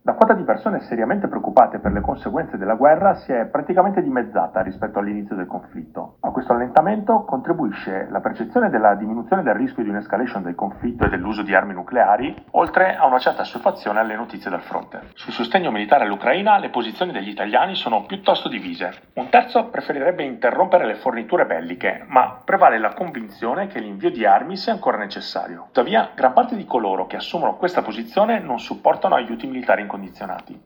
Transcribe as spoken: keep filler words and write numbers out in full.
La quota di persone seriamente preoccupate per le conseguenze della guerra si è praticamente dimezzata rispetto all'inizio del conflitto. A questo allentamento contribuisce la percezione della diminuzione del rischio di un'escalation del conflitto e dell'uso di armi nucleari, oltre a una certa assuefazione alle notizie dal fronte. Sul sostegno militare all'Ucraina le posizioni degli italiani sono piuttosto divise. Un terzo preferirebbe interrompere le forniture belliche, ma prevale la convinzione che l'invio di armi sia ancora necessario. Tuttavia, gran parte di coloro che assumono questa posizione non supportano aiuti militari incondizionati.